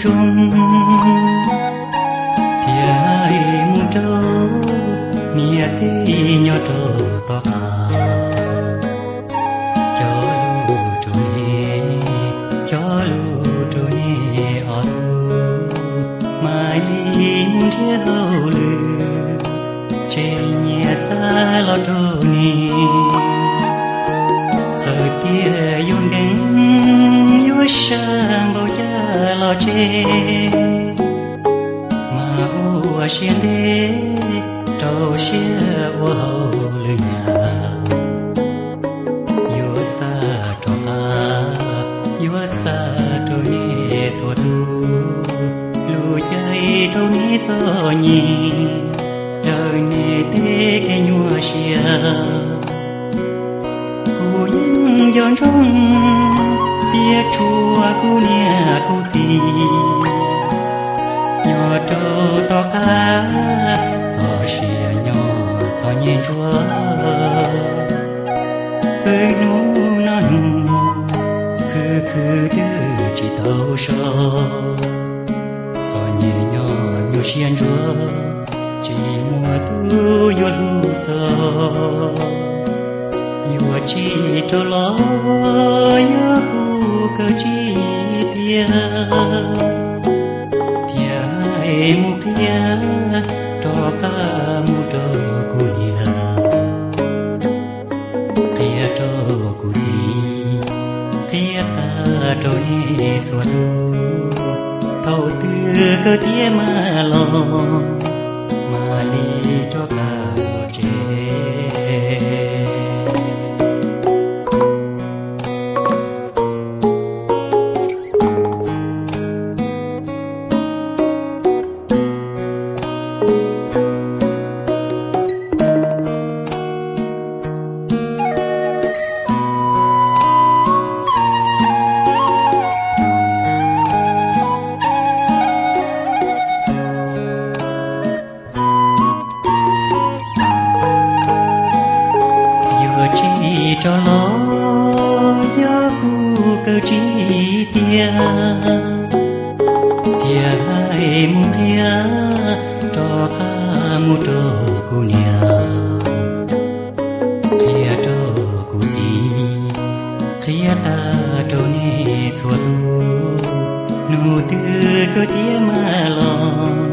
rung thì ai muốn trâu mía chi nhỏ trâu to cả cho lu trâu nè ở thu mai linh chia hậu lư trên nhẹ xa lo trâu nè giờ tia yun gánh yun sang bao giờ lo chê mà ô xiên đê trâu xia ô hậu lư nhà yun xa trâu ta yun xa trâu nè cho tu lu chạy trâu nè cho nhìn đời nè tê cái nhua xia giòn rong biết chua cu nia cu gì nhỏ trâu to cá giò xìa nhỏ giò nhìn chua cười nụ non cứ đưa chỉ tàu sò giò nhìn nhỏ nhiều xiên chua chỉ mùa tu yo lu giò yêu chi cho lo nhớ cu cơ chi tia mu kia cho ca mu cho cu lia kia cho cu gì kia ta cho đi cho tu thâu tư cơ tia mà lo mà đi cho ca chê cho lo nhớ cu cơ chi tia hai mu tia cho ca mu trâu cu nia tia trâu cu gì tia ta trâu nè chua lu nụ tư cơ tia mà lo